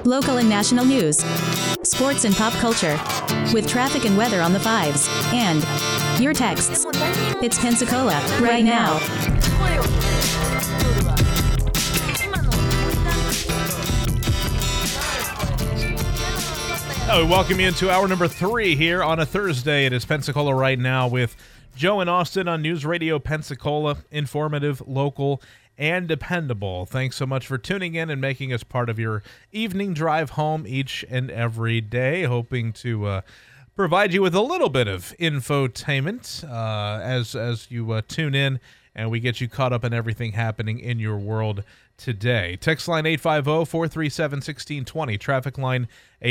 local and national news, sports and pop culture, with traffic and weather on the fives, and your texts. It's Pensacola, right now. We welcome you into hour number 3 here on a Thursday. It is Pensacola Right Now with Joe and Austin on News Radio Pensacola, informative, local, and dependable. Thanks so much for tuning in and making us part of your evening drive home each and every day. Hoping to provide you with a little bit of infotainment as you tune in and we get you caught up in everything happening in your world today. Text line 850-437-1620. Traffic line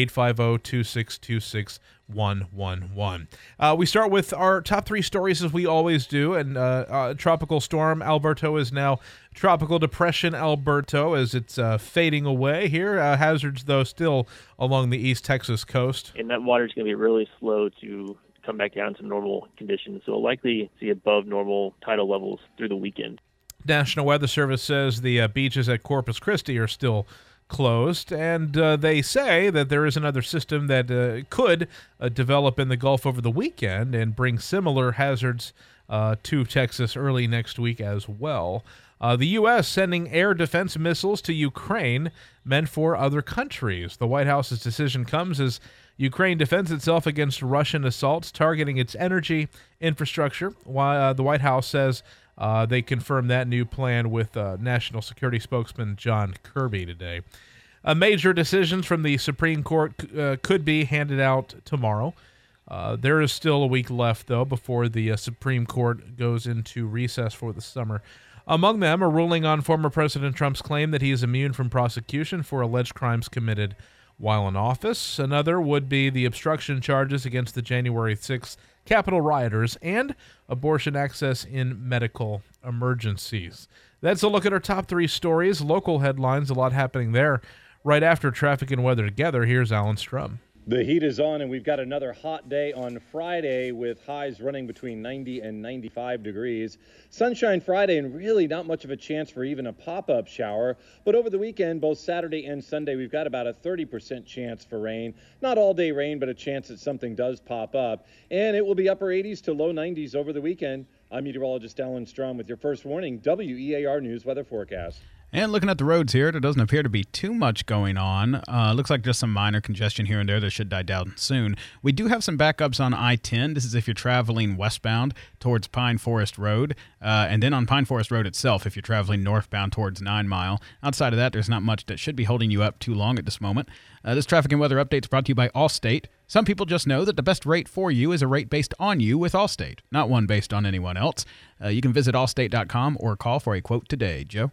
850-262-6111. We start with our top 3 stories as we always do. And Tropical Storm Alberto is now Tropical Depression Alberto as it's fading away here. Hazards, though, still along the East Texas coast. And that water is going to be really slow to come back down to normal conditions. So we'll likely see above normal tidal levels through the weekend. National Weather Service says the beaches at Corpus Christi are still closed, and they say that there is another system that could develop in the Gulf over the weekend and bring similar hazards to Texas early next week as well. The U.S. sending air defense missiles to Ukraine meant for other countries. The White House's decision comes as Ukraine defends itself against Russian assaults targeting its energy infrastructure. While the White House says they confirmed that new plan with National Security Spokesman John Kirby today. Major decisions from the Supreme Court could be handed out tomorrow. There is still a week left, though, before the Supreme Court goes into recess for the summer. Among them, a ruling on former President Trump's claim that he is immune from prosecution for alleged crimes committed while in office. Another would be the obstruction charges against the January 6th Capitol rioters and abortion access in medical emergencies. That's a look at our top 3 stories. Local headlines, a lot happening there. Right after traffic and weather together, here's Alan Strum. The heat is on, and we've got another hot day on Friday with highs running between 90 and 95 degrees. Sunshine Friday, and really not much of a chance for even a pop-up shower. But over the weekend, both Saturday and Sunday, we've got about a 30% chance for rain. Not all-day rain, but a chance that something does pop up. And it will be upper 80s to low 90s over the weekend. I'm meteorologist Alan Strum with your first warning WEAR News weather forecast. And looking at the roads here, there doesn't appear to be too much going on. Looks like just some minor congestion here and there that should die down soon. We do have some backups on I-10. This is if you're traveling westbound towards Pine Forest Road, and then on Pine Forest Road itself if you're traveling northbound towards 9 Mile. Outside of that, there's not much that should be holding you up too long at this moment. This traffic and weather update is brought to you by Allstate. Some people just know that the best rate for you is a rate based on you with Allstate, not one based on anyone else. You can visit allstate.com or call for a quote today. Joe?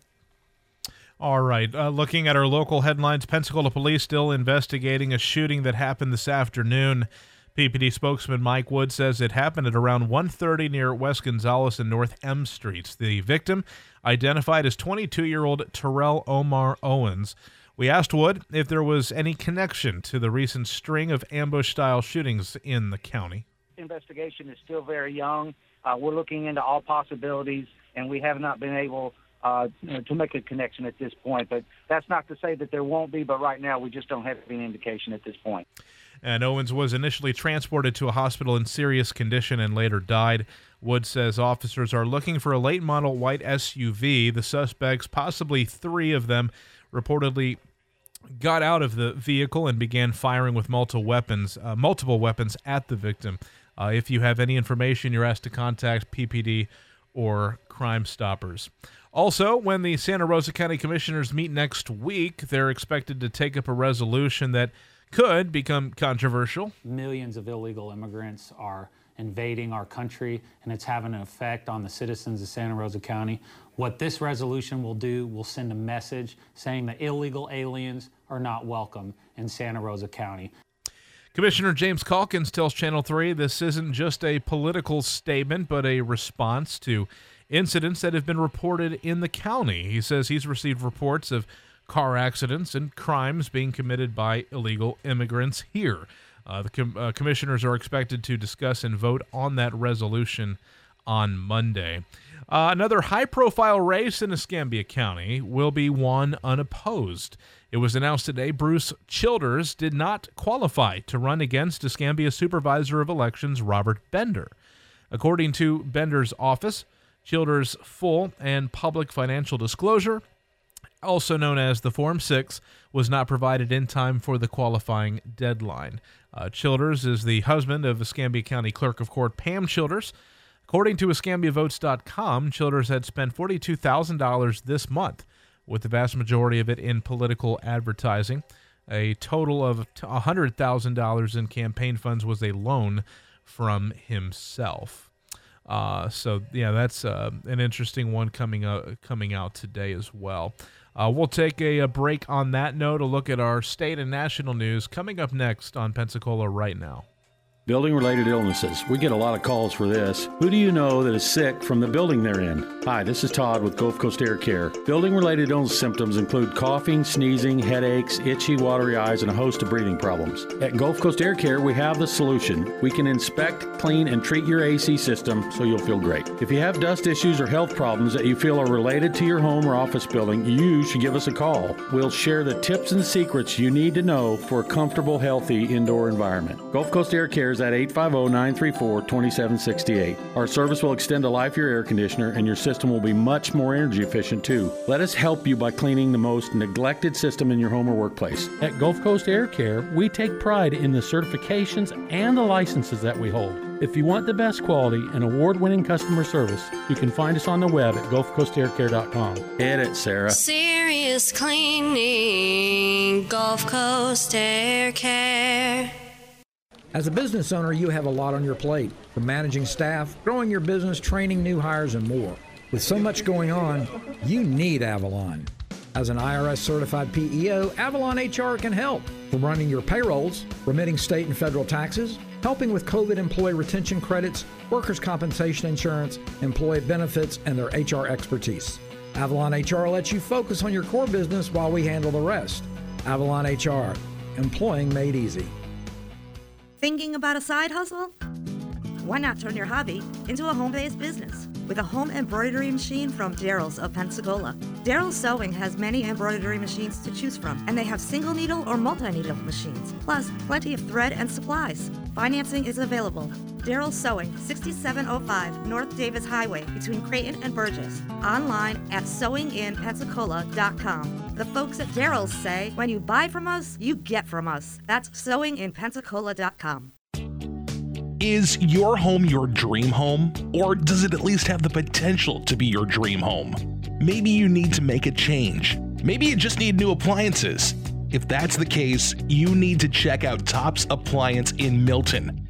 All right, looking at our local headlines, Pensacola police still investigating a shooting that happened this afternoon. PPD spokesman Mike Wood says it happened at around 1:30 near West Gonzales and North M Streets. The victim, identified as 22-year-old Terrell Omar Owens. We asked Wood if there was any connection to the recent string of ambush-style shootings in the county. Investigation is still very young. We're looking into all possibilities, and we have not been able to make a connection at this point. But that's not to say that there won't be, but right now we just don't have any indication at this point. And Owens was initially transported to a hospital in serious condition and later died. Wood says officers are looking for a late-model white SUV. The suspects, possibly 3 of them, reportedly got out of the vehicle and began firing with multiple weapons at the victim. If you have any information, you're asked to contact PPD or Crime Stoppers. Also, when the Santa Rosa County Commissioners meet next week, they're expected to take up a resolution that could become controversial. Millions of illegal immigrants are invading our country, and it's having an effect on the citizens of Santa Rosa County. What this resolution will do will send a message saying that illegal aliens are not welcome in Santa Rosa County. Commissioner James Calkins tells Channel 3 this isn't just a political statement, but a response to incidents that have been reported in the county. He says he's received reports of car accidents and crimes being committed by illegal immigrants here. The commissioners are expected to discuss and vote on that resolution on Monday. Another high-profile race in Escambia County will be won unopposed. It was announced today Bruce Childers did not qualify to run against Escambia Supervisor of Elections Robert Bender. According to Bender's office, Childers' full and public financial disclosure, also known as the Form 6, was not provided in time for the qualifying deadline. Childers is the husband of Escambia County Clerk of Court Pam Childers. According to EscambiaVotes.com, Childers had spent $42,000 this month, with the vast majority of it in political advertising. A total of $100,000 in campaign funds was a loan from himself. That's an interesting one coming out today as well. We'll take a break on that note, a look at our state and national news coming up next on Pensacola Right Now. Building-related illnesses. We get a lot of calls for this. Who do you know that is sick from the building they're in? Hi, this is Todd with Gulf Coast Air Care. Building-related illness symptoms include coughing, sneezing, headaches, itchy, watery eyes, and a host of breathing problems. At Gulf Coast Air Care, we have the solution. We can inspect, clean, and treat your AC system so you'll feel great. If you have dust issues or health problems that you feel are related to your home or office building, you should give us a call. We'll share the tips and secrets you need to know for a comfortable, healthy indoor environment. Gulf Coast Air Care is at 850-934-2768. Our service will extend the life of your air conditioner, and your system will be much more energy efficient too. Let us help you by cleaning the most neglected system in your home or workplace. At Gulf Coast Air Care, we take pride in the certifications and the licenses that we hold. If you want the best quality and award-winning customer service, you can find us on the web at GulfCoastAirCare.com. Hit it, Sarah. Serious cleaning, Gulf Coast Air Care. As a business owner, you have a lot on your plate, from managing staff, growing your business, training new hires, and more. With so much going on, you need Avalon. As an IRS-certified PEO, Avalon HR can help. From running your payrolls, remitting state and federal taxes, helping with COVID employee retention credits, workers' compensation insurance, employee benefits, and their HR expertise. Avalon HR lets you focus on your core business while we handle the rest. Avalon HR, employing made easy. Thinking about a side hustle? Why not turn your hobby into a home-based business with a home embroidery machine from Daryl's of Pensacola? Daryl's Sewing has many embroidery machines to choose from, and they have single needle or multi-needle machines, plus plenty of thread and supplies. Financing is available. Daryl's Sewing, 6705 North Davis Highway between Creighton and Burgess. Online at sewinginpensacola.com. The folks at Daryl's say, when you buy from us, you get from us. That's sewinginpensacola.com. Is your home your dream home? Or does it at least have the potential to be your dream home? Maybe you need to make a change. Maybe you just need new appliances. If that's the case, you need to check out Tops Appliance in Milton.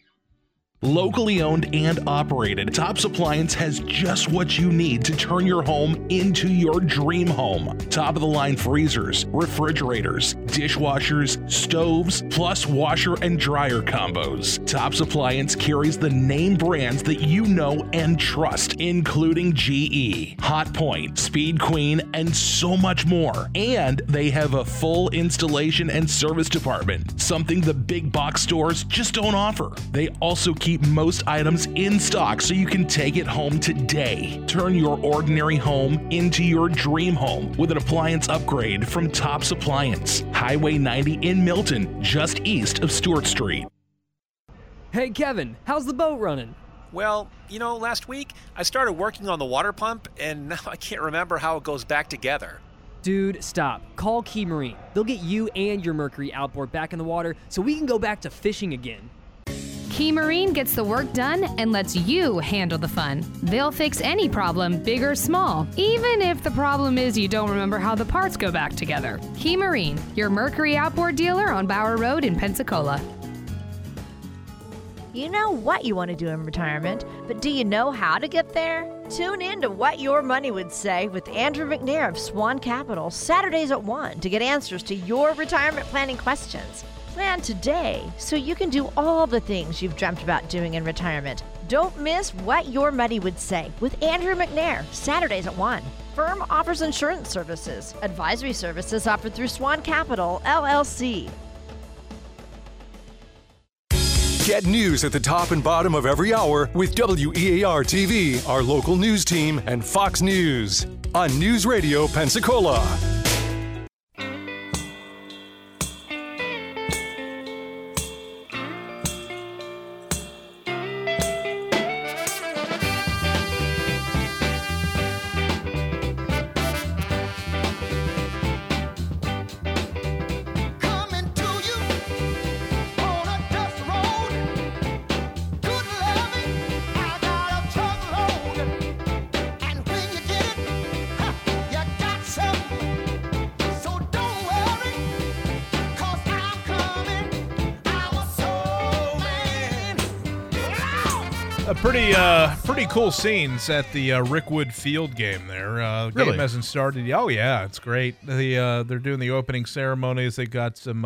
Locally owned and operated, Tops Appliance has just what you need to turn your home into your dream home. Top-of-the-line freezers, refrigerators, dishwashers, stoves, plus washer and dryer combos. Tops Appliance carries the name brands that you know and trust, including GE, Hotpoint, Speed Queen, and so much more. And they have a full installation and service department, something the big box stores just don't offer. They also keep most items in stock so you can take it home today. Turn your ordinary home into your dream home with an appliance upgrade from Tops Appliance. Highway 90 in Milton, just east of Stewart Street. Hey Kevin, how's the boat running? Well, last week I started working on the water pump and now I can't remember how it goes back together. Dude, stop. Call Key Marine. They'll get you and your Mercury outboard back in the water so we can go back to fishing again. Key Marine gets the work done and lets you handle the fun. They'll fix any problem, big or small, even if the problem is you don't remember how the parts go back together. Key Marine, your Mercury outboard dealer on Bower Road in Pensacola. You know what you want to do in retirement, but do you know how to get there? Tune in to What Your Money Would Say with Andrew McNair of Swan Capital, Saturdays at 1 to get answers to your retirement planning questions. Plan today so you can do all the things you've dreamt about doing in retirement. Don't miss What Your Money Would Say with Andrew McNair, Saturdays at 1. Firm offers insurance services. Advisory services offered through Swan Capital, LLC. Get news at the top and bottom of every hour with WEAR TV, our local news team, and Fox News on News Radio Pensacola. Pretty cool scenes at the Rickwood Field game there. The Really? game hasn't started. Oh, yeah, it's great. They're doing the opening ceremonies. They got some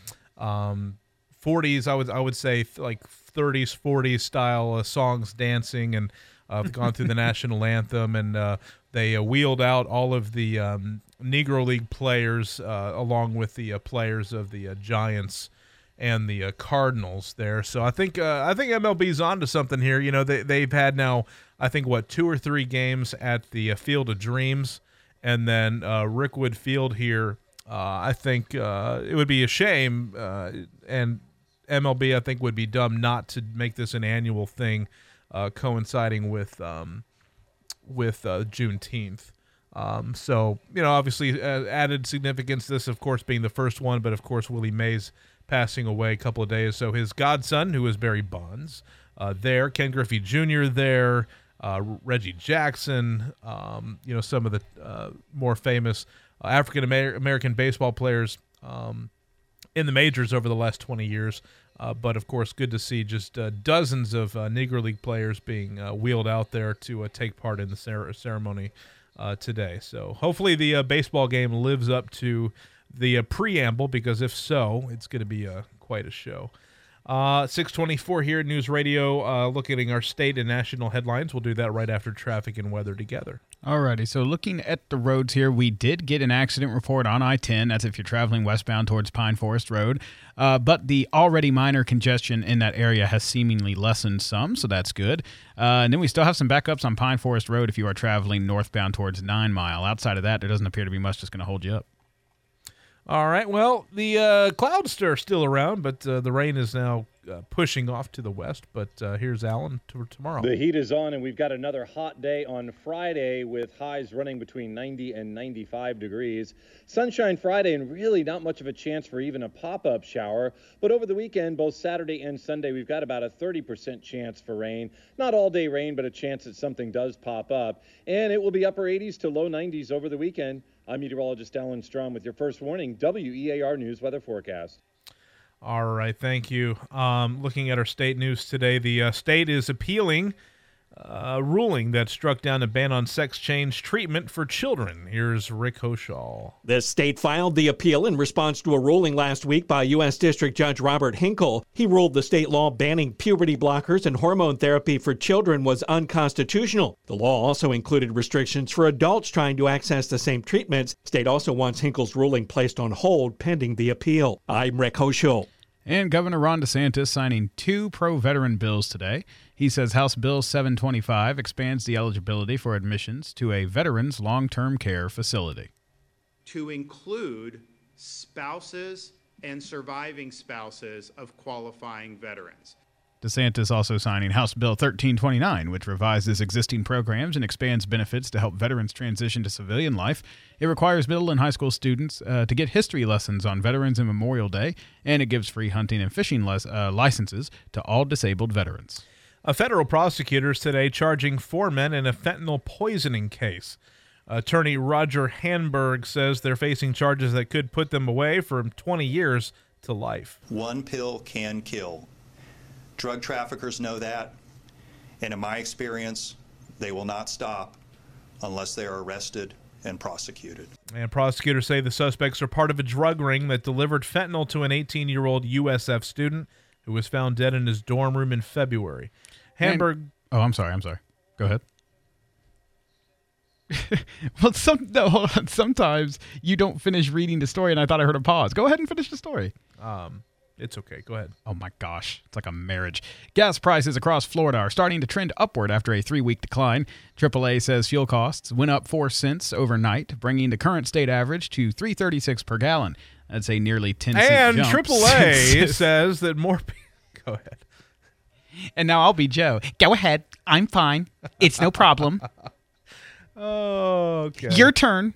40s, I would say, like 30s, 40s style songs dancing, and they've gone through the national anthem, and they wheeled out all of the Negro League players along with the players of the Giants and the Cardinals there. So I think MLB's onto something here. You know, they've had now, I think, 2 or 3 games at the Field of Dreams, and then Rickwood Field here. I think it would be a shame, and MLB, I think, would be dumb not to make this an annual thing, coinciding with Juneteenth. So, you know, obviously added significance, this, of course, being the first one, but, of course, Willie Mays passing away a couple of days. So his godson, who is Barry Bonds, there, Ken Griffey Jr. there, Reggie Jackson, you know, some of the more famous African American baseball players in the majors over the last 20 years. But, of course, good to see just dozens of Negro League players being wheeled out there to take part in the ceremony today. So hopefully the baseball game lives up to the preamble, because if so, it's going to be quite a show. 6:24 here at News Radio, looking at our state and national headlines. We'll do that right after traffic and weather together. Alrighty, so looking at the roads here, we did get an accident report on I-10. That's if you're traveling westbound towards Pine Forest Road. But the already minor congestion in that area has seemingly lessened some, so that's good. And then we still have some backups on Pine Forest Road if you are traveling northbound towards 9 Mile. Outside of that, there doesn't appear to be much that's going to hold you up. All right, well, the clouds are still around, but the rain is now pushing off to the west. But here's Alan for tomorrow. The heat is on, and we've got another hot day on Friday with highs running between 90 and 95 degrees. Sunshine Friday, and really not much of a chance for even a pop-up shower. But over the weekend, both Saturday and Sunday, we've got about a 30% chance for rain. Not all-day rain, but a chance that something does pop up. And it will be upper 80s to low 90s over the weekend. I'm meteorologist Alan Strom with your first warning WEAR News Weather Forecast. All right, thank you. Looking at our state news today, the state is appealing a ruling that struck down a ban on sex change treatment for children. Here's Rick Hoschall. The state filed the appeal in response to a ruling last week by U.S. District Judge Robert Hinkle. He ruled the state law banning puberty blockers and hormone therapy for children was unconstitutional. The law also included restrictions for adults trying to access the same treatments. State also wants Hinkle's ruling placed on hold pending the appeal. I'm Rick Hoschall. And Governor Ron DeSantis signing 2 pro-veteran bills today. He says House Bill 725 expands the eligibility for admissions to a veterans long-term care facility. To include spouses and surviving spouses of qualifying veterans. DeSantis also signing House Bill 1329, which revises existing programs and expands benefits to help veterans transition to civilian life. It requires middle and high school students to get history lessons on Veterans and Memorial Day, and it gives free hunting and fishing licenses to all disabled veterans. A federal prosecutor is today charging 4 men in a fentanyl poisoning case. Attorney Roger Hanberg says they're facing charges that could put them away from 20 years to life. One pill can kill. Drug traffickers know that, and in my experience, they will not stop unless they are arrested and prosecuted. And prosecutors say the suspects are part of a drug ring that delivered fentanyl to an 18-year-old USF student who was found dead in his dorm room in February. Hanberg... I'm sorry. Go ahead. Well, hold on. Sometimes you don't finish reading the story, and I thought I heard a pause. Go ahead and finish the story. It's okay. Go ahead. Oh, my gosh. It's like a marriage. Gas prices across Florida are starting to trend upward after a 3-week decline. AAA says fuel costs went up 4 cents overnight, bringing the current state average to $3.36 per gallon. That's a nearly 10-cent jump. And AAA says that more people... Go ahead. And now I'll be Joe. Go ahead. I'm fine. It's no problem. Okay. Your turn.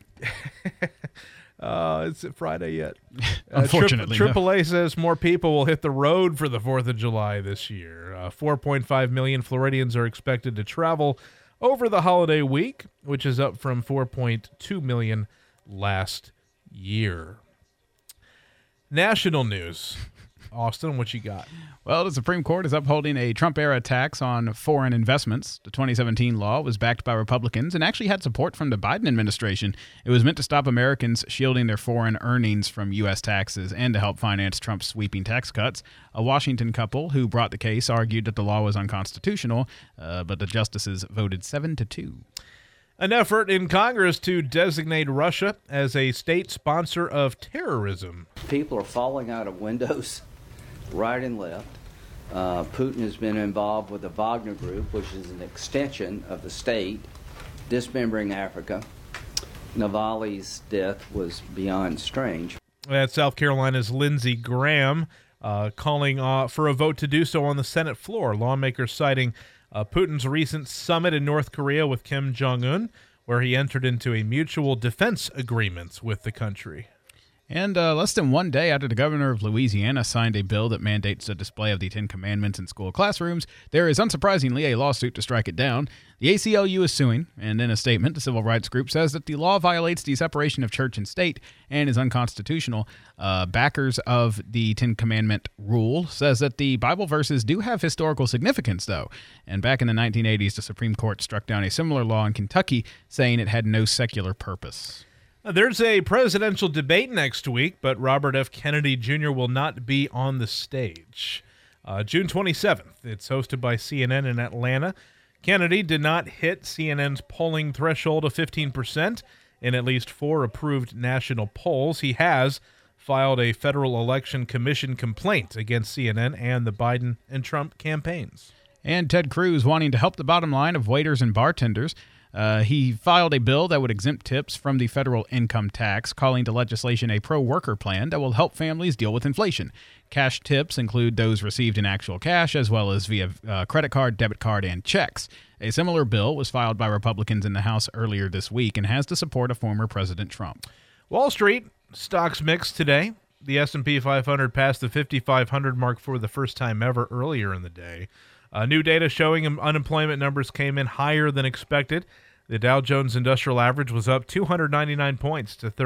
Is it Friday yet? Unfortunately, AAA says more people will hit the road for the 4th of July this year. 4.5 million Floridians are expected to travel over the holiday week, which is up from 4.2 million last year. National news. Austin, what you got? Well, the Supreme Court is upholding a Trump-era tax on foreign investments. The 2017 law was backed by Republicans and actually had support from the Biden administration. It was meant to stop Americans shielding their foreign earnings from U.S. taxes and to help finance Trump's sweeping tax cuts. A Washington couple who brought the case argued that the law was unconstitutional, but the justices voted 7-2. An effort in Congress to designate Russia as a state sponsor of terrorism. People are falling out of windows right and left. Putin has been involved with the Wagner Group, which is an extension of the state, dismembering Africa. Navalny's death was beyond strange. That's South Carolina's Lindsey Graham calling for a vote to do so on the Senate floor. Lawmakers citing Putin's recent summit in North Korea with Kim Jong-un, where he entered into a mutual defense agreement with the country. And less than 1 day after the governor of Louisiana signed a bill that mandates the display of the Ten Commandments in school classrooms, there is unsurprisingly a lawsuit to strike it down. The ACLU is suing, and in a statement, the civil rights group says that the law violates the separation of church and state and is unconstitutional. Backers of the Ten Commandment rule says that the Bible verses do have historical significance, though. And back in the 1980s, the Supreme Court struck down a similar law in Kentucky, saying it had no secular purpose. There's a presidential debate next week, but Robert F. Kennedy Jr. will not be on the stage. June 27th, it's hosted by CNN in Atlanta. Kennedy did not hit CNN's polling threshold of 15% in at least 4 approved national polls. He has filed a Federal Election Commission complaint against CNN and the Biden and Trump campaigns. And Ted Cruz wanting to help the bottom line of waiters and bartenders. He filed a bill that would exempt tips from the federal income tax, calling the legislation a pro-worker plan that will help families deal with inflation. Cash tips include those received in actual cash as well as via credit card, debit card, and checks. A similar bill was filed by Republicans in the House earlier this week and has the support of former President Trump. Wall Street stocks mixed today. The S&P 500 passed the 5,500 mark for the first time ever earlier in the day. New data showing unemployment numbers came in higher than expected. The Dow Jones Industrial Average was up 299 points to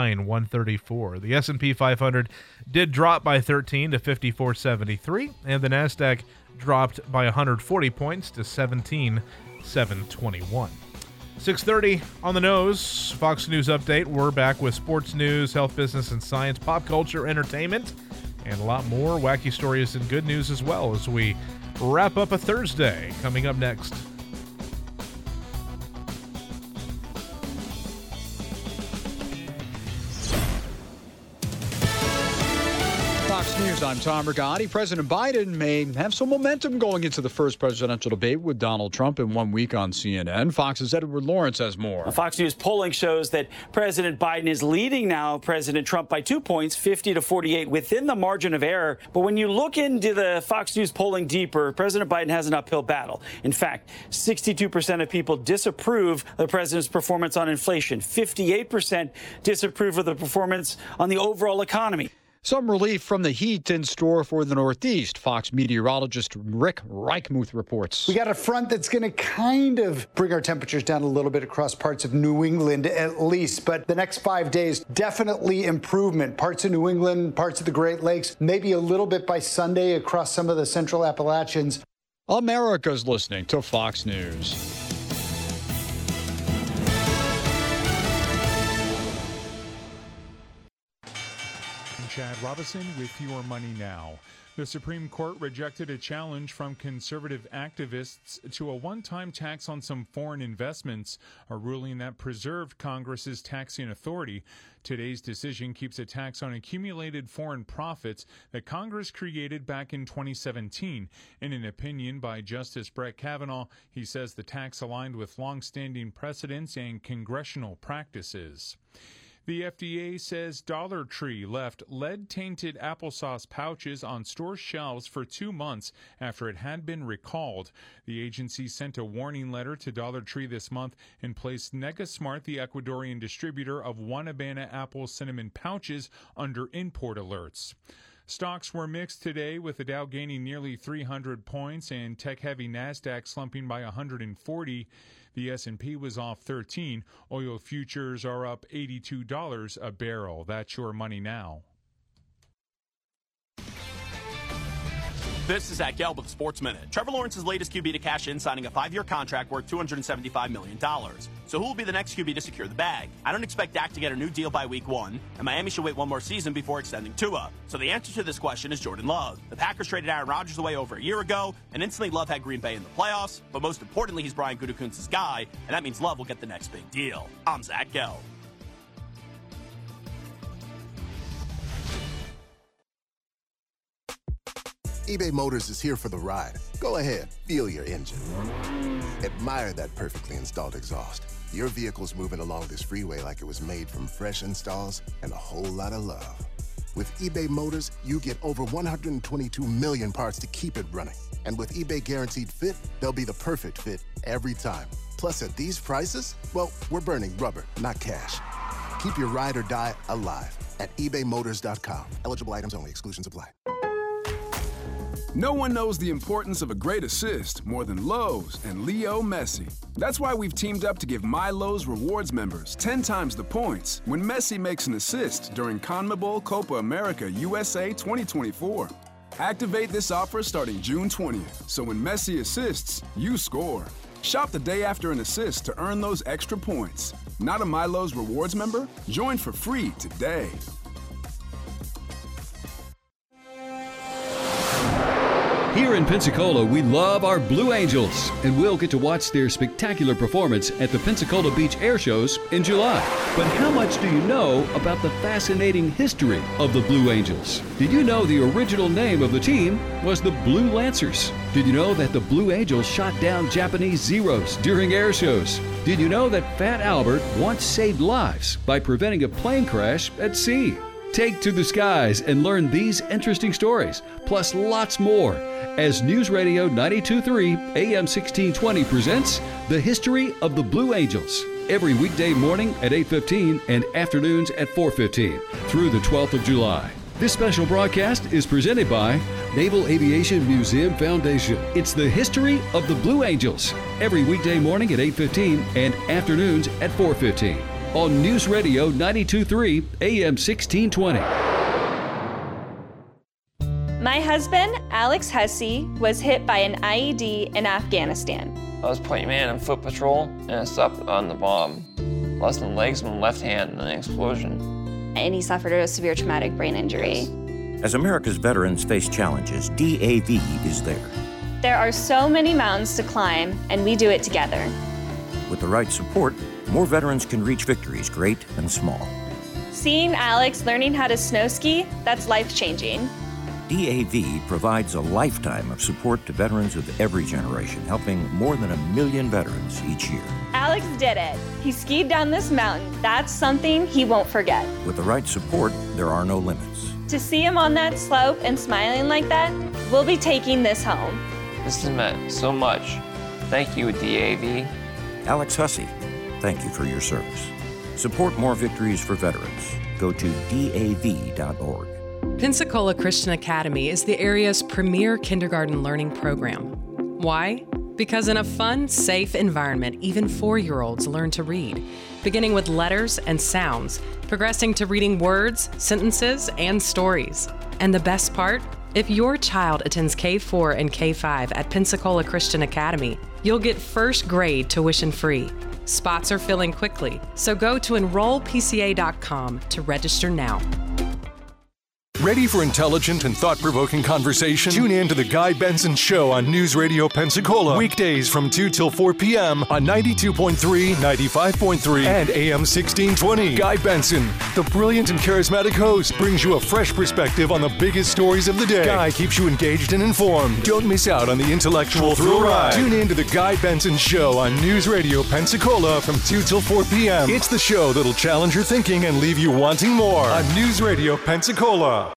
39,134. The S&P 500 did drop by 13 to 5473, and the Nasdaq dropped by 140 points to 17,721. 6:30 on the nose. Fox News update. We're back with sports news, health, business, and science, pop culture, entertainment, and a lot more wacky stories and good news as well as we wrap up a Thursday. Coming up next. Fox News, I'm Tom Rigotti. President Biden may have some momentum going into the first presidential debate with Donald Trump in 1 week on CNN. Fox's Edward Lawrence has more. Fox News polling shows that President Biden is leading now President Trump by 2 points, 50-48, within the margin of error. But when you look into the Fox News polling deeper, President Biden has an uphill battle. In fact, 62% of people disapprove of the president's performance on inflation. 58% disapprove of the performance on the overall economy. Some relief from the heat in store for the Northeast. Fox meteorologist Rick Reichmuth reports. We got a front that's going to kind of bring our temperatures down a little bit across parts of New England at least. But the next 5 days, definitely improvement. Parts of New England, parts of the Great Lakes, maybe a little bit by Sunday across some of the central Appalachians. America's listening to Fox News. I'm Chad Robinson with Your Money Now. The Supreme Court rejected a challenge from conservative activists to a one-time tax on some foreign investments, a ruling that preserved Congress's taxing authority. Today's decision keeps a tax on accumulated foreign profits that Congress created back in 2017. In an opinion by Justice Brett Kavanaugh, he says the tax aligned with long-standing precedents and congressional practices. The FDA says Dollar Tree left lead-tainted applesauce pouches on store shelves for 2 months after it had been recalled. The agency sent a warning letter to Dollar Tree this month and placed NegaSmart, the Ecuadorian distributor of One-Abana apple cinnamon pouches, under import alerts. Stocks were mixed today, with the Dow gaining nearly 300 points and tech-heavy NASDAQ slumping by 140. The S&P was off 13. Oil futures are up $82 a barrel. That's Your Money Now. This is Zach Gelb with the Sports Minute. Trevor Lawrence's latest QB to cash in, signing a 5-year contract worth $275 million. So who will be the next QB to secure the bag? I don't expect Dak to get a new deal by week 1, and Miami should wait one more season before extending Tua. So the answer to this question is Jordan Love. The Packers traded Aaron Rodgers away over a year ago, and instantly Love had Green Bay in the playoffs. But most importantly, he's Brian Gutekunst's guy, and that means Love will get the next big deal. I'm Zach Gelb. eBay Motors is here for the ride. Go ahead, feel your engine. Admire that perfectly installed exhaust. Your vehicle's moving along this freeway like it was made from fresh installs and a whole lot of love. With eBay Motors, you get over 122 million parts to keep it running. And with eBay Guaranteed Fit, they'll be the perfect fit every time. Plus, at these prices, well, we're burning rubber, not cash. Keep your ride or die alive at ebaymotors.com. Eligible items only. Exclusions apply. No one knows the importance of a great assist more than Lowe's and Leo Messi. That's why we've teamed up to give My Lowe's Rewards members 10 times the points when Messi makes an assist during CONMEBOL Copa America USA 2024. Activate this offer starting June 20th, so when Messi assists, you score. Shop the day after an assist to earn those extra points. Not a My Lowe's Rewards member? Join for free today. Here in Pensacola, we love our Blue Angels, and we'll get to watch their spectacular performance at the Pensacola Beach Air Shows in July. But how much do you know about the fascinating history of the Blue Angels? Did you know the original name of the team was the Blue Lancers? Did you know that the Blue Angels shot down Japanese Zeros during air shows? Did you know that Fat Albert once saved lives by preventing a plane crash at sea? Take to the skies and learn these interesting stories, plus lots more, as News Radio 92.3 AM 1620 presents The History of the Blue Angels, every weekday morning at 8:15 and afternoons at 4:15 through the 12th of July. This special broadcast is presented by Naval Aviation Museum Foundation. It's The History of the Blue Angels, every weekday morning at 8:15 and afternoons at 4:15 on News Radio 92.3 AM 1620. My husband, Alex Hussey, was hit by an IED in Afghanistan. I was point man on foot patrol, and I stepped on the bomb. Lost my legs and my left hand in an explosion. And he suffered a severe traumatic brain injury. As America's veterans face challenges, DAV is there. There are so many mountains to climb, and we do it together. With the right support, more veterans can reach victories, great and small. Seeing Alex learning how to snow ski, that's life-changing. DAV provides a lifetime of support to veterans of every generation, helping more than 1 million veterans each year. Alex did it. He skied down this mountain. That's something he won't forget. With the right support, there are no limits. To see him on that slope and smiling like that, we'll be taking this home. This has meant so much. Thank you, DAV. Alex Hussey, thank you for your service. Support more victories for veterans. Go to DAV.org. Pensacola Christian Academy is the area's premier kindergarten learning program. Why? Because in a fun, safe environment, even 4-year-olds learn to read, beginning with letters and sounds, progressing to reading words, sentences, and stories. And the best part? If your child attends K4 and K5 at Pensacola Christian Academy, you'll get first grade tuition free. Spots are filling quickly, so go to enrollpca.com to register now. Ready for intelligent and thought-provoking conversation? Tune in to The Guy Benson Show on News Radio Pensacola. Weekdays from 2 till 4 p.m. on 92.3, 95.3, and AM 1620. Guy Benson, the brilliant and charismatic host, brings you a fresh perspective on the biggest stories of the day. Guy keeps you engaged and informed. Don't miss out on the intellectual thrill ride. Tune in to The Guy Benson Show on News Radio Pensacola from 2 till 4 p.m. It's the show that'll challenge your thinking and leave you wanting more on News Radio Pensacola.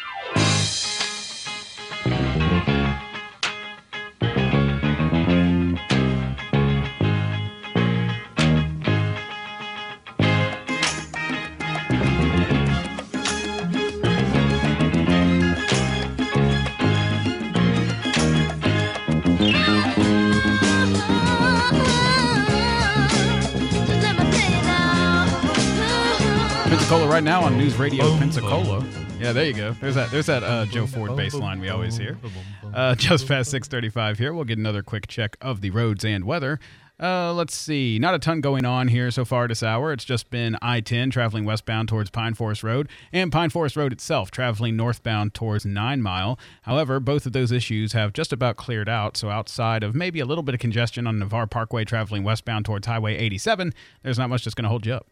Pensacola right now on News Radio Pensacola. Yeah, there you go. There's that Joe Ford bass line we always hear. Just past 6:35 here. We'll get another quick check of the roads and weather. Let's see. Not a ton going on here so far this hour. It's just been I-10 traveling westbound towards Pine Forest Road and Pine Forest Road itself traveling northbound towards 9 Mile. However, both of those issues have just about cleared out. So outside of maybe a little bit of congestion on Navarre Parkway traveling westbound towards Highway 87, there's not much that's going to hold you up.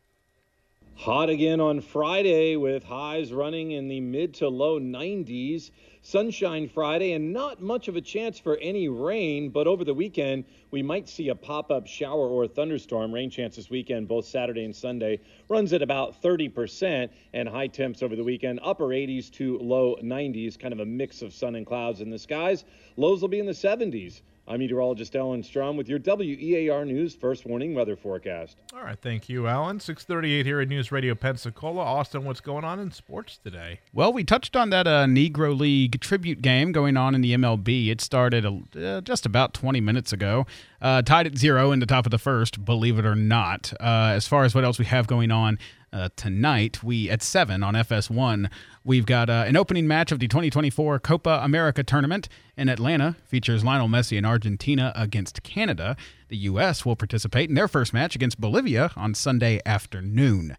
Hot again on Friday with highs running in the mid to low 90s. Sunshine Friday and not much of a chance for any rain, but over the weekend we might see a pop-up shower or thunderstorm. Rain chance this weekend, both Saturday and Sunday, runs at about 30%, and high temps over the weekend, upper 80s to low 90s, kind of a mix of sun and clouds in the skies. Lows will be in the 70s. I'm meteorologist Alan Strom with your WEAR News First Warning Weather Forecast. All right, thank you, Alan. 6:38 here at News Radio Pensacola. Austin, what's going on in sports today? Well, we touched on that Negro League tribute game going on in the MLB. It started just about 20 minutes ago. Tied at 0 in the top of the first, believe it or not. As far as what else we have going on tonight, we at 7 on FS1, we've got an opening match of the 2024 Copa America tournament in Atlanta. Features Lionel Messi and Argentina against Canada. The U.S. will participate in their first match against Bolivia on Sunday afternoon.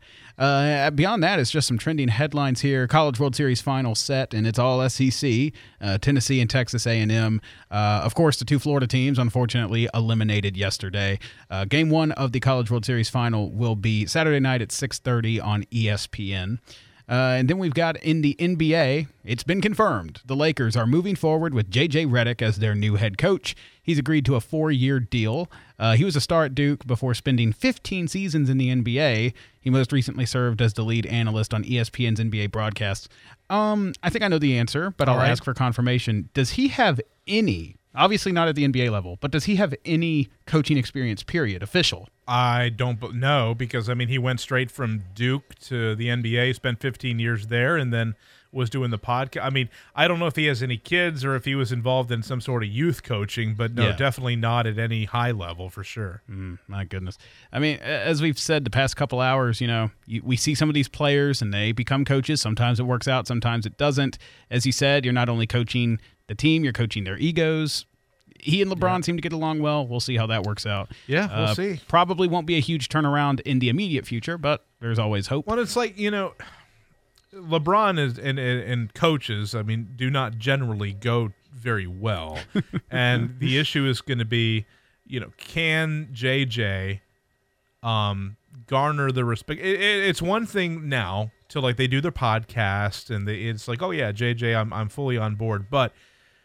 Beyond that, it's just some trending headlines here. College World Series final set, and it's all SEC. Tennessee and Texas A&M. Of course, the two Florida teams, unfortunately, eliminated yesterday. Game 1 of the College World Series final will be Saturday night at 6:30 on ESPN. And then we've got in the NBA, it's been confirmed. The Lakers are moving forward with J.J. Redick as their new head coach. He's agreed to a 4-year deal. He was a star at Duke before spending 15 seasons in the NBA. He most recently served as the lead analyst on ESPN's NBA broadcasts. I think I know the answer, but I'll ask for confirmation. Does he have any, obviously not at the NBA level, but does he have any coaching experience, period, official? I don't know because, I mean, he went straight from Duke to the NBA, spent 15 years there, and then was doing the podcast. I mean, I don't know if he has any kids or if he was involved in some sort of youth coaching, but no, definitely not at any high level for sure. My goodness. I mean, as we've said the past couple hours, we see some of these players and they become coaches. Sometimes it works out, sometimes it doesn't. As you said, you're not only coaching the team, you're coaching their egos. He and LeBron seem to get along well. We'll see how that works out. Yeah, we'll see. Probably won't be a huge turnaround in the immediate future, but there's always hope. Well, it's like, LeBron is and coaches, I mean, do not generally go very well. And the issue is going to be, can JJ garner the respect? It's one thing now to like they do their podcast and it's like, oh yeah, JJ, I'm fully on board. But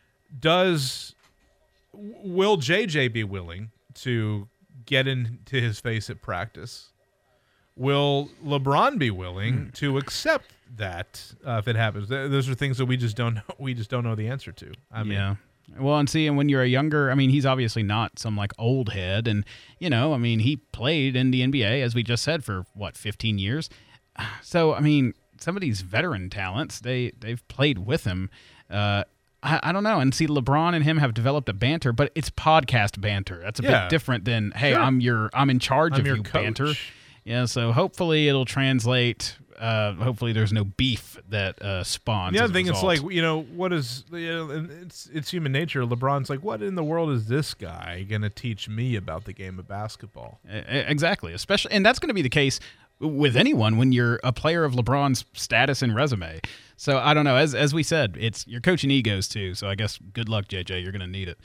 will JJ be willing to get into his face at practice? Will LeBron be willing to accept that if it happens? Those are things that we just don't know. We just don't know the answer to. I mean, yeah. Well, and see, and when you're a younger, I mean, he's obviously not some like old head, and I mean, he played in the NBA as we just said for 15 years. So, I mean, some of these veteran talents, they've played with him. I don't know. And see, LeBron and him have developed a banter, but it's podcast banter. That's a bit different than, hey, sure. I'm in charge of you coach. Banter. Yeah, so hopefully it'll translate. Hopefully there's no beef that spawns. The other thing is like, what is, it's human nature. LeBron's like, what in the world is this guy going to teach me about the game of basketball? Exactly. Especially, and that's going to be the case with anyone when you're a player of LeBron's status and resume. So I don't know. As we said, you're coaching egos too. So I guess good luck, JJ. You're going to need it.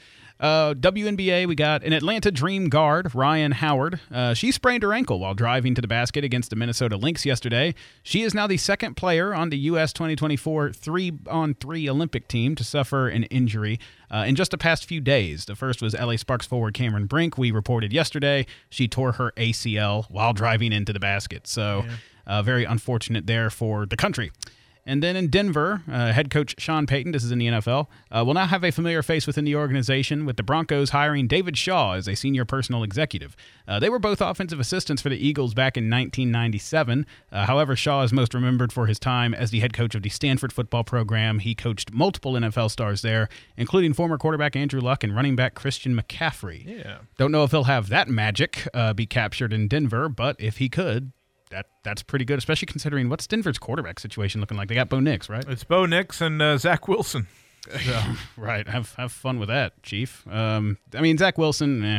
WNBA, we got an Atlanta Dream guard, Ryan Howard. She sprained her ankle while driving to the basket against the Minnesota Lynx yesterday. She is now the second player on the U.S. 2024 3-on-3 Olympic team to suffer an injury in just the past few days. The first was LA Sparks forward Cameron Brink. We reported yesterday she tore her ACL while driving into the basket. So very unfortunate there for the country. And then in Denver, head coach Sean Payton, this is in the NFL, will now have a familiar face within the organization, with the Broncos hiring David Shaw as a senior personal executive. They were both offensive assistants for the Eagles back in 1997. However, Shaw is most remembered for his time as the head coach of the Stanford football program. He coached multiple NFL stars there, including former quarterback Andrew Luck and running back Christian McCaffrey. Yeah. Don't know if he'll have that magic be captured in Denver, but if he could, that's pretty good, especially considering what's Denver's quarterback situation looking like. They got Bo Nix, right? It's Bo Nix and Zach Wilson. So, right. Have fun with that, Chief. I mean, Zach Wilson,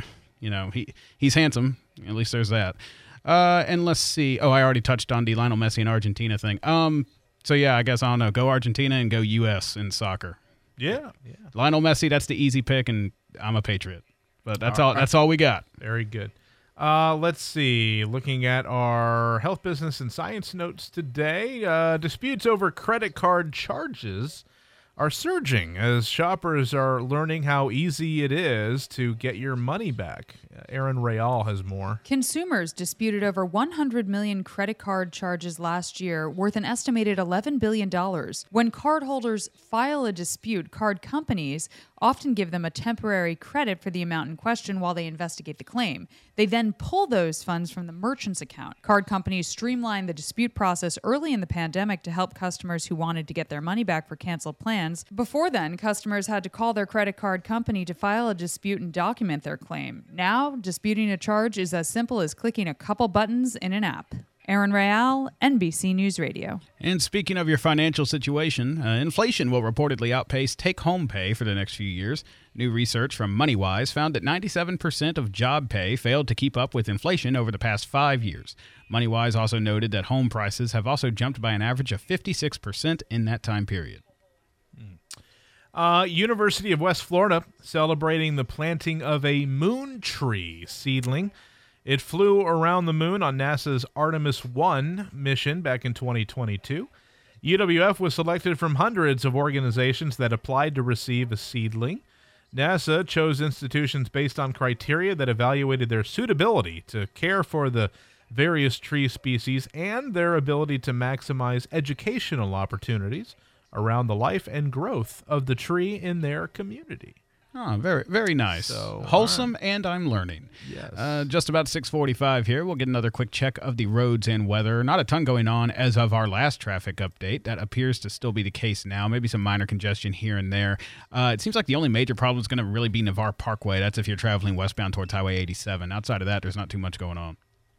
he's handsome. At least there's that. And let's see. Oh, I already touched on the Lionel Messi and Argentina thing. So, yeah, I guess I don't know. Go Argentina and go U.S. in soccer. Yeah. Lionel Messi, that's the easy pick, and I'm a Patriot. But that's all. That's all we got. Very good. Let's see. Looking at our health, business, and science notes today, disputes over credit card charges are surging as shoppers are learning how easy it is to get your money back. Aaron Real has more. Consumers disputed over 100 million credit card charges last year, worth an estimated $11 billion. When cardholders file a dispute, card companies often give them a temporary credit for the amount in question while they investigate the claim. They then pull those funds from the merchant's account. Card companies streamlined the dispute process early in the pandemic to help customers who wanted to get their money back for canceled plans. Before then, customers had to call their credit card company to file a dispute and document their claim. Now, disputing a charge is as simple as clicking a couple buttons in an app. Aaron Real, NBC News Radio. And speaking of your financial situation, inflation will reportedly outpace take-home pay for the next few years. New research from MoneyWise found that 97% of job pay failed to keep up with inflation over the past 5 years. MoneyWise also noted that home prices have also jumped by an average of 56% in that time period. University of West Florida celebrating the planting of a moon tree seedling. It flew around the moon on NASA's Artemis 1 mission back in 2022. UWF was selected from hundreds of organizations that applied to receive a seedling. NASA chose institutions based on criteria that evaluated their suitability to care for the various tree species and their ability to maximize educational opportunities around the life and growth of the tree in their community. Oh, very, very nice. So, wholesome, and I'm learning. Yes. Just about 6:45 here. We'll get another quick check of the roads and weather. Not a ton going on as of our last traffic update. That appears to still be the case now. Maybe some minor congestion here and there. It seems like the only major problem is going to really be Navarre Parkway. That's if you're traveling westbound towards Highway 87. Outside of that, there's not too much going on.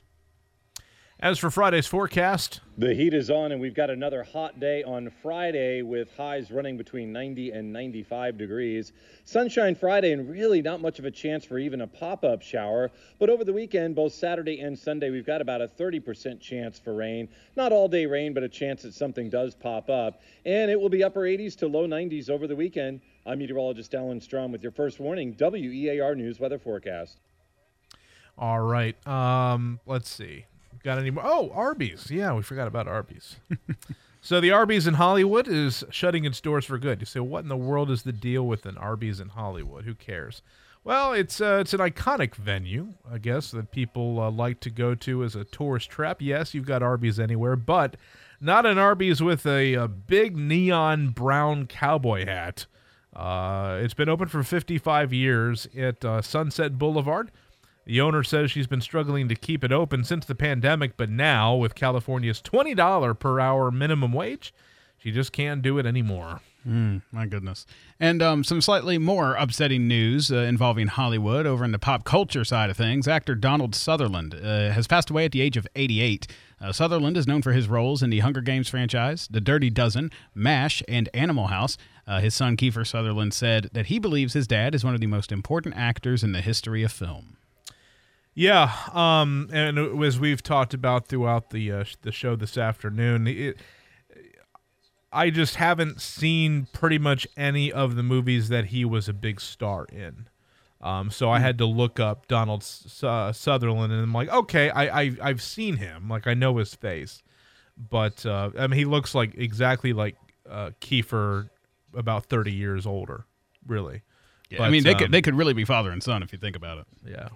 As for Friday's forecast, the heat is on, and we've got another hot day on Friday with highs running between 90 and 95 degrees. Sunshine Friday, and really not much of a chance for even a pop-up shower. But over the weekend, both Saturday and Sunday, we've got about a 30% chance for rain. Not all-day rain, but a chance that something does pop up. And it will be upper 80s to low 90s over the weekend. I'm meteorologist Alan Strom with your first warning, WEAR News weather forecast. All right. Let's see. Got any more? Oh, Arby's. Yeah, we forgot about Arby's. So the Arby's in Hollywood is shutting its doors for good. You say, what in the world is the deal with an Arby's in Hollywood? Who cares? Well, it's an iconic venue, I guess, that people like to go to as a tourist trap. Yes, you've got Arby's anywhere, but not an Arby's with a big neon brown cowboy hat. It's been open for 55 years at Sunset Boulevard. The owner says she's been struggling to keep it open since the pandemic, but now, with California's $20 per hour minimum wage, she just can't do it anymore. My goodness. And some slightly more upsetting news involving Hollywood over in the pop culture side of things. Actor Donald Sutherland has passed away at the age of 88. Sutherland is known for his roles in the Hunger Games franchise, The Dirty Dozen, MASH, and Animal House. His son, Kiefer Sutherland, said that he believes his dad is one of the most important actors in the history of film. Yeah, and as we've talked about throughout the show this afternoon, I just haven't seen pretty much any of the movies that he was a big star in. So I had to look up Donald Sutherland, and I'm like, okay, I've seen him, like I know his face, but I mean he looks like exactly like Kiefer, about 30 years older, really. Yeah, but, I mean they could really be father and son if you think about it. Yeah.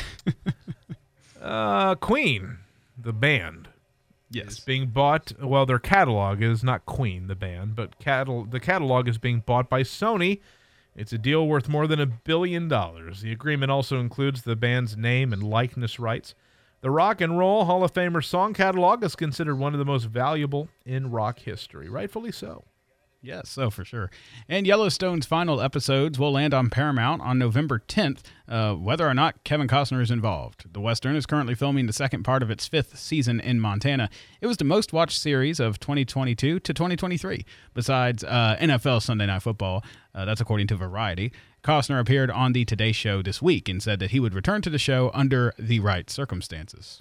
Queen, the band, is being bought. Well, their catalog is not Queen, the band, but the catalog is being bought by Sony. It's a deal worth more than $1 billion. The agreement also includes the band's name and likeness rights. The Rock and Roll Hall of Famer song catalog is considered one of the most valuable in rock history, rightfully so. Yes, so for sure. And Yellowstone's final episodes will land on Paramount on November 10th, whether or not Kevin Costner is involved. The Western is currently filming the second part of its 5th season in Montana. It was the most watched series of 2022 to 2023, besides NFL Sunday Night Football. That's according to Variety. Costner appeared on the Today Show this week and said that he would return to the show under the right circumstances.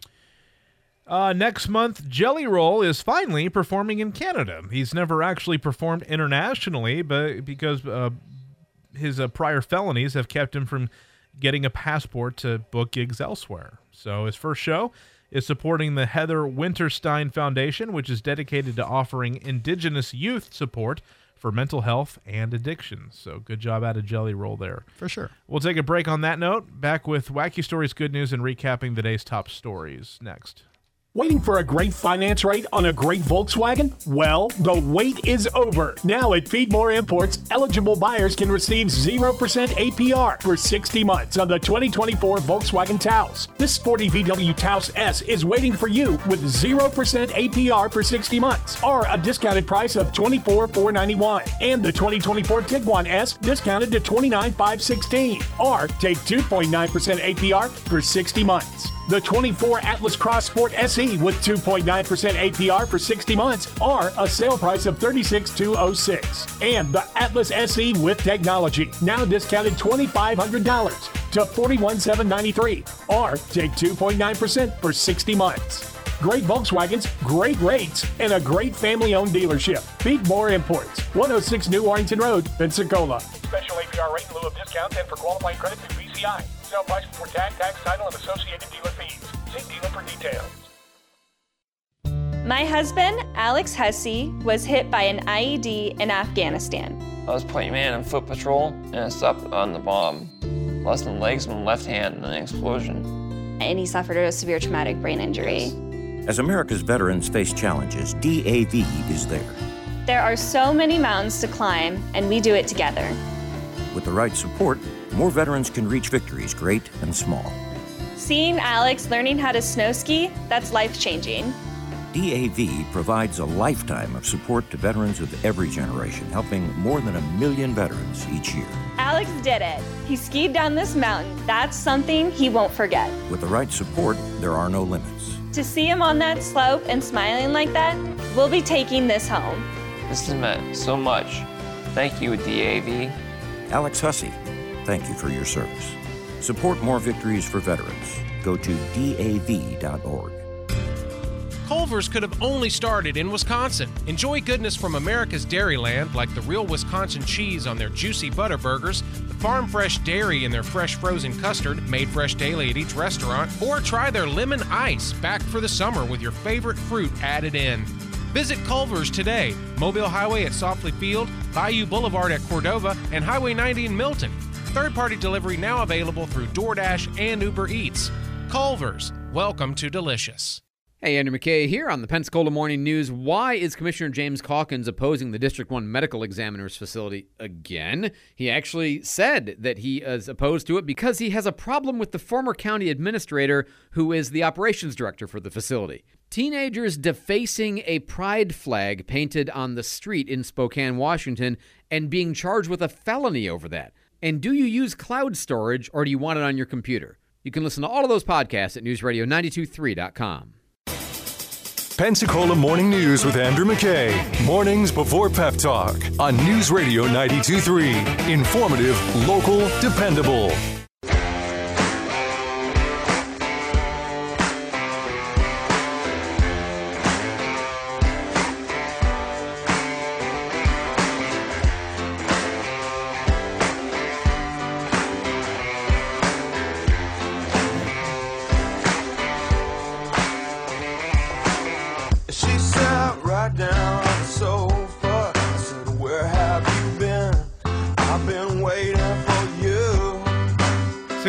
Next month, Jelly Roll is finally performing in Canada. He's never actually performed internationally, but because his prior felonies have kept him from getting a passport to book gigs elsewhere. So his first show is supporting the Heather Winterstein Foundation, which is dedicated to offering Indigenous youth support for mental health and addictions. So good job out of Jelly Roll there. For sure. We'll take a break on that note. Back with Wacky Stories, good news, and recapping the day's top stories next. Waiting for a great finance rate on a great Volkswagen? Well, the wait is over. Now at Feedmore Imports, eligible buyers can receive 0% APR for 60 months on the 2024 Volkswagen Taos. This sporty VW Taos S is waiting for you with 0% APR for 60 months, or a discounted price of $24,491. And the 2024 Tiguan S discounted to $29,516, or take 2.9% APR for 60 months. The 24 Atlas Cross Sport SE with 2.9% APR for 60 months, or a sale price of $36,206. And the Atlas SE with technology, now discounted $2,500 to $41,793, or take 2.9% for 60 months. Great Volkswagens, great rates, and a great family-owned dealership. Feedmore Imports, 106 New Warrington Road, Pensacola. Special APR rate in lieu of discounts and for qualifying credit through VCI. Sale price before tax, title, and associated dealer fees. See dealer for details. My husband, Alex Hussey, was hit by an IED in Afghanistan. I was playing man on foot patrol, and I stepped on the bomb. Lost my legs and my left hand in an explosion. And he suffered a severe traumatic brain injury. As America's veterans face challenges, DAV is there. There are so many mountains to climb, and we do it together. With the right support, more veterans can reach victories great and small. Seeing Alex learning how to snow ski, that's life-changing. DAV provides a lifetime of support to veterans of every generation, helping more than 1 million veterans each year. Alex did it. He skied down this mountain. That's something he won't forget. With the right support, there are no limits. To see him on that slope and smiling like that, we'll be taking this home. This has meant so much. Thank you, DAV. Alex Hussey, thank you for your service. Support more victories for veterans. Go to DAV.org. Culver's could have only started in Wisconsin. Enjoy goodness from America's Dairyland, like the real Wisconsin cheese on their juicy butter burgers, the farm fresh dairy in their fresh frozen custard, made fresh daily at each restaurant, or try their lemon ice, back for the summer with your favorite fruit added in. Visit Culver's today, Mobile Highway at Softly Field, Bayou Boulevard at Cordova, and Highway 90 in Milton. Third-party delivery now available through DoorDash and Uber Eats. Culver's, welcome to delicious. Hey, Andrew McKay here on the Pensacola Morning News. Why is Commissioner James Calkins opposing the District 1 Medical Examiner's facility again? He actually said that he is opposed to it because he has a problem with the former county administrator who is the operations director for the facility. Teenagers defacing a pride flag painted on the street in Spokane, Washington, and being charged with a felony over that. And do you use cloud storage or do you want it on your computer? You can listen to all of those podcasts at newsradio923.com. Pensacola Morning News with Andrew McKay. Mornings before Pep Talk on News Radio 92.3. Informative, local, dependable.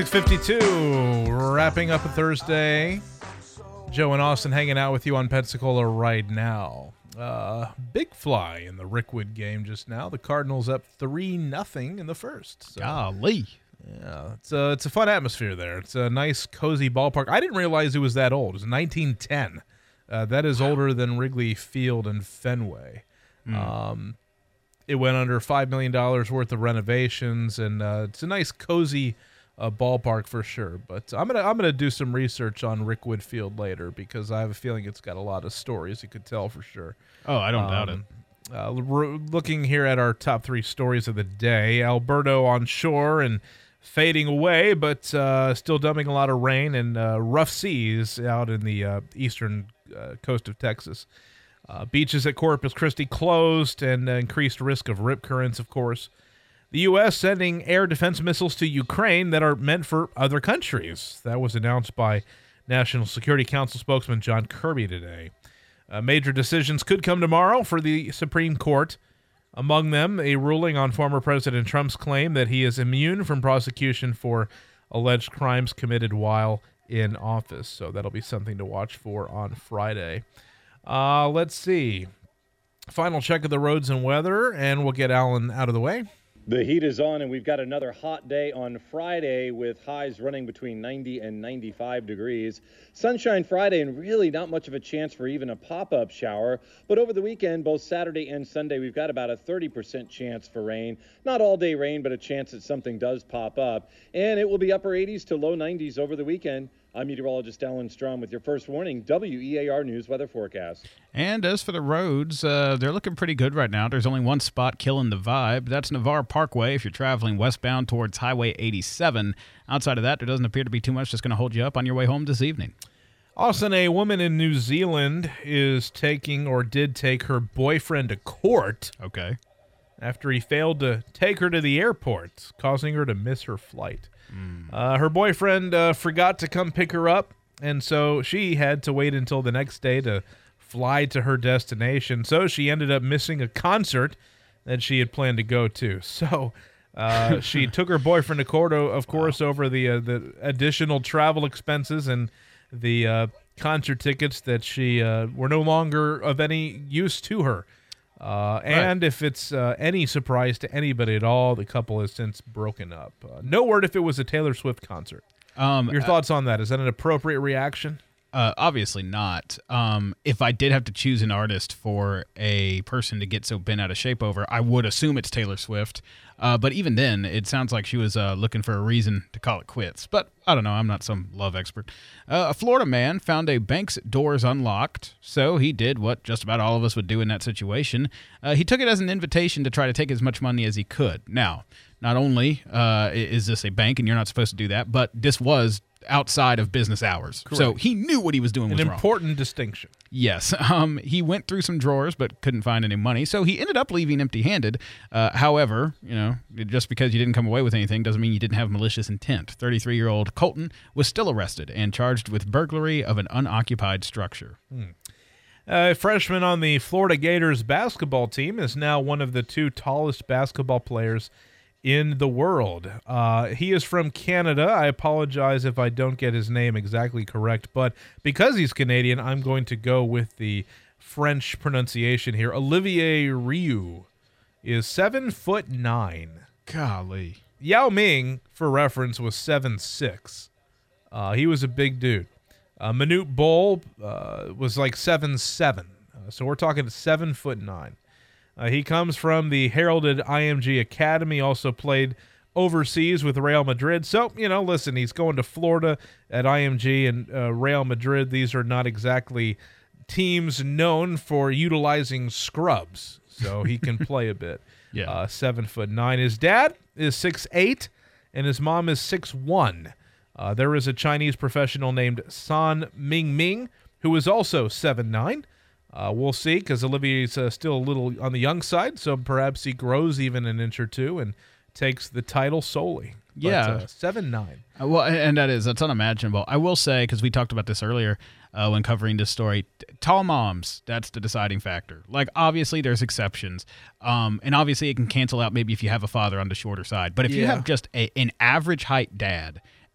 6:52, wrapping up a Thursday. Joe and Austin hanging out with you on Pensacola right now. Big fly in the Rickwood game just now. The Cardinals up 3-0 in the first. So, golly. Yeah, it's a fun atmosphere there. It's a nice, cozy ballpark. I didn't realize it was that old. It was 1910. That is older than Wrigley Field and Fenway. It went under $5 million worth of renovations, and it's a nice, cozy ballpark for sure. But I'm gonna do some research on Rickwood Field later because I have a feeling it's got a lot of stories you could tell for sure. Oh, I don't doubt it. Looking here at our top 3 stories of the day, Alberto on shore and fading away, but still dumping a lot of rain and rough seas out in the eastern coast of Texas. Beaches at Corpus Christi closed and increased risk of rip currents, of course. The U.S. sending air defense missiles to Ukraine that are meant for other countries. That was announced by National Security Council spokesman John Kirby today. Major decisions could come tomorrow for the Supreme Court. Among them, a ruling on former President Trump's claim that he is immune from prosecution for alleged crimes committed while in office. So that'll be something to watch for on Friday. Let's see. Final check of the roads and weather, and we'll get Alan out of the way. The heat is on, and we've got another hot day on Friday with highs running between 90 and 95 degrees. Sunshine Friday, and really not much of a chance for even a pop-up shower. But over the weekend, both Saturday and Sunday, we've got about a 30% chance for rain. Not all-day rain, but a chance that something does pop up. And it will be upper 80s to low 90s over the weekend. I'm meteorologist Alan Strom with your first warning WEAR News weather forecast. And as for the roads, they're looking pretty good right now. There's only one spot killing the vibe. That's Navarre Parkway if you're traveling westbound towards Highway 87. Outside of that, there doesn't appear to be too much that's going to hold you up on your way home this evening. Austin, a woman in New Zealand is taking or did take her boyfriend to court. Okay. After he failed to take her to the airport, causing her to miss her flight. Her boyfriend forgot to come pick her up, and so she had to wait until the next day to fly to her destination. So she ended up missing a concert that she had planned to go to. So she took her boyfriend to court, of course, over the additional travel expenses and the concert tickets that she were no longer of any use to her. And if it's any surprise to anybody at all, the couple has since broken up. No word if it was a Taylor Swift concert. Your thoughts on that? Is that an appropriate reaction? Obviously not. If I did have to choose an artist for a person to get so bent out of shape over, I would assume it's Taylor Swift. But even then, it sounds like she was looking for a reason to call it quits. But I don't know. I'm not some love expert. A Florida man found a bank's doors unlocked, so he did what just about all of us would do in that situation. He took it as an invitation to try to take as much money as he could. Now, not only is this a bank, and you're not supposed to do that, but this was outside of business hours. Correct. So he knew what he was doing was wrong. An important distinction. Yes. He went through some drawers but couldn't find any money, so he ended up leaving empty-handed. However, just because you didn't come away with anything doesn't mean you didn't have malicious intent. 33-year-old Colton was still arrested and charged with burglary of an unoccupied structure. A freshman on the Florida Gators basketball team is now one of the 2 tallest basketball players in the world. He is from Canada. I apologize if I don't get his name exactly correct, but because he's Canadian, I'm going to go with the French pronunciation here. Olivier Rioux is 7'9". Golly. Yao Ming, for reference, was 7'6". He was a big dude. Manute Bol was like 7'7". So we're talking 7'9". He comes from the heralded IMG Academy, also played overseas with Real Madrid. So, listen, he's going to Florida at IMG and Real Madrid. These are not exactly teams known for utilizing scrubs, so he can play a bit. Yeah. 7'9". His dad is 6'8", and his mom is 6'1". There is a Chinese professional named San Mingming, who is also 7'9". We'll see, because Olivier's still a little on the young side, so perhaps he grows even an inch or two and takes the title solely. But, yeah. 7'9". Well, and that's unimaginable. I will say, because we talked about this earlier when covering this story, tall moms, that's the deciding factor. Like, obviously, there's exceptions. And obviously, it can cancel out maybe if you have a father on the shorter side. But if you have just an average height dad,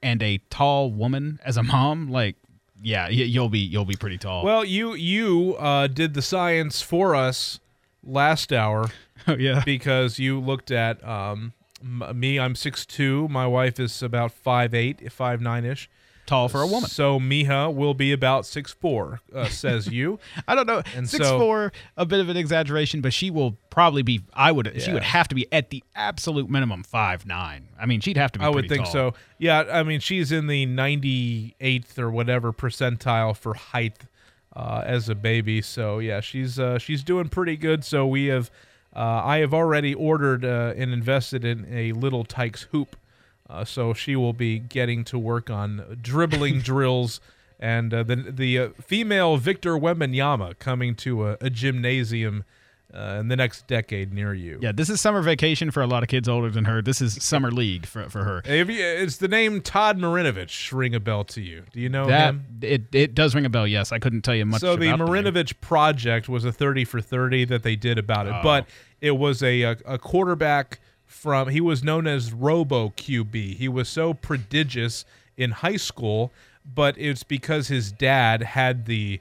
and a tall woman as a mom, like, yeah, you'll be pretty tall. Well, you did the science for us last hour. Oh, yeah. Because you looked at me. I'm 6'2". My wife is about 5'8", 5'9"-ish. Tall for a woman. So Miha will be about 6'4", says you. I don't know. And 6'4", a bit of an exaggeration, but she will probably be. She would have to be at the absolute minimum 5'9". I mean, she'd have to be. I would think tall. so. Yeah, I mean, she's in the 98th or whatever percentile for height as a baby. So yeah, she's doing pretty good. So we have. I have already ordered and invested in a Little Tykes hoop. So she will be getting to work on dribbling drills, and the female Victor Wembanyama coming to a gymnasium in the next decade near you. Yeah, this is summer vacation for a lot of kids older than her. This is summer league for her. Is the name Todd Marinovich ring a bell to you? Do you know him? It does ring a bell, yes. I couldn't tell you much about the Marinovich Project was a 30 for 30 that they did about it, but it was a quarterback he was known as Robo QB. He was so prodigious in high school, but it's because his dad had the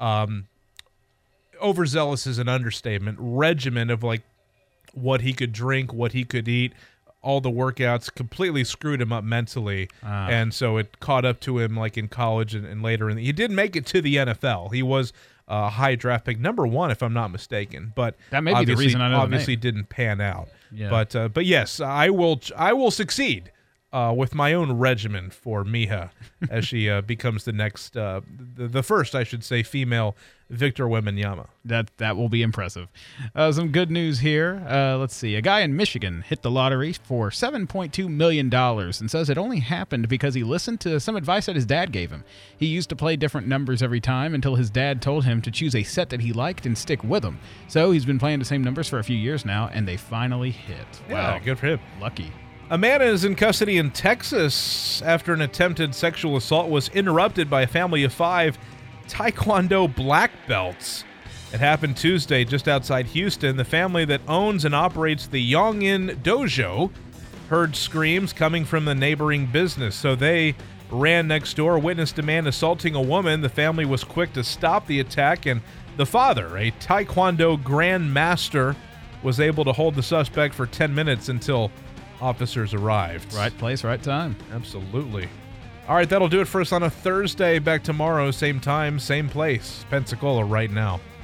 overzealous is an understatement regimen of like what he could drink, what he could eat, all the workouts completely screwed him up mentally, and so it caught up to him like in college and later. He did make it to the NFL. He was a high draft pick, number 1 if I'm not mistaken, but that may be the reason I know obviously the name. Didn't pan out. Yeah. But yes, I will succeed with my own regimen for Miha as she becomes the next, the first, I should say, female Victor Wembanyama. That will be impressive. Some good news here. Let's see. A guy in Michigan hit the lottery for $7.2 million and says it only happened because he listened to some advice that his dad gave him. He used to play different numbers every time until his dad told him to choose a set that he liked and stick with them. So he's been playing the same numbers for a few years now, and they finally hit. Yeah, wow. Good for him. Lucky. A man is in custody in Texas after an attempted sexual assault was interrupted by a family of 5 Taekwondo black belts. It happened Tuesday just outside Houston. The family that owns and operates the Yongin Dojo heard screams coming from the neighboring business, so they ran next door, witnessed a man assaulting a woman. The family was quick to stop the attack, and the father, a Taekwondo grandmaster, was able to hold the suspect for 10 minutes until officers arrived. Right place, right time. Absolutely. All right, that'll do it for us on a Thursday. Back tomorrow, same time, same place. Pensacola right now.